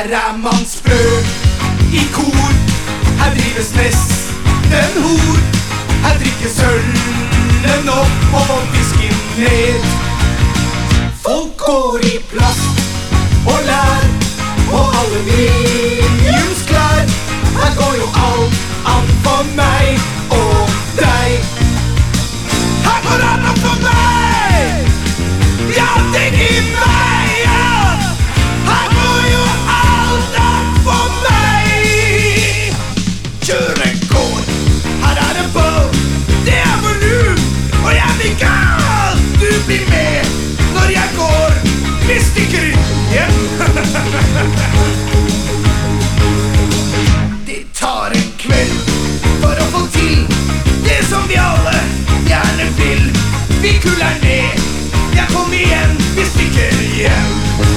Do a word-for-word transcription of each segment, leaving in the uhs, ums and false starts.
Her er man sprø i kor. Her drives nesten hor. Her drikkes ølen opp og whisky ned. Folk går i plast og lær og aluminiumsklær. Her går jo alt an for meg og deg. Her går an for meg. Ja, ting i veien. Her går jo alt an for meg. Kjøret går, her er det på. Det er for nu, og jeg blir gal. Du blir med når jeg går. Vi stikker hjem. De tar en kveld for å få til det som vi alle gjerne vil. Vi kuller ned. Jeg kom igjen, vi stikker hjem.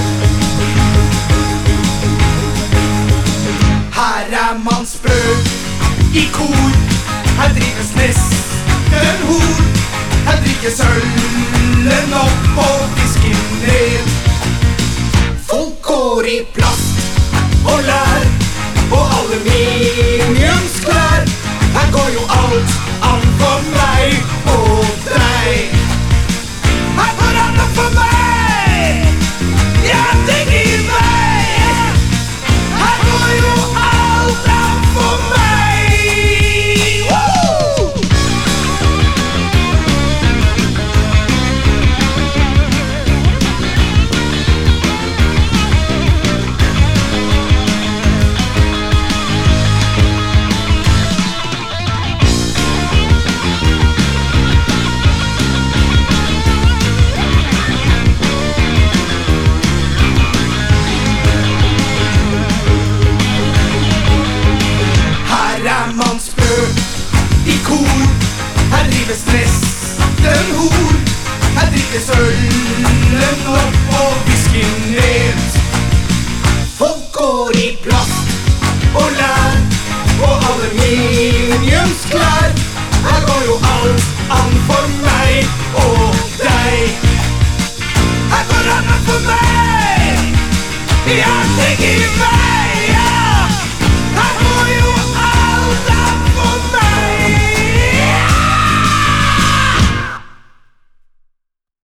Her er man sprø i kor. Her drives nesten hor. Her drikkes ølen opp og whisky ned. Folk går i plast og lær og aluminiumsklær. Her går jo alt an for meg og deg. Her går an for meg. Ja, ting i veien. Her går jo alt an for meg. Woo! Man sprø i kor. Her drives nesten hor. Her drikkes ølen opp og whisky ned. Folk går i plast og lær og aluminiumsklær. Her går jo alt an for meg og deg. Her går an for meg. Ja, ting i vei.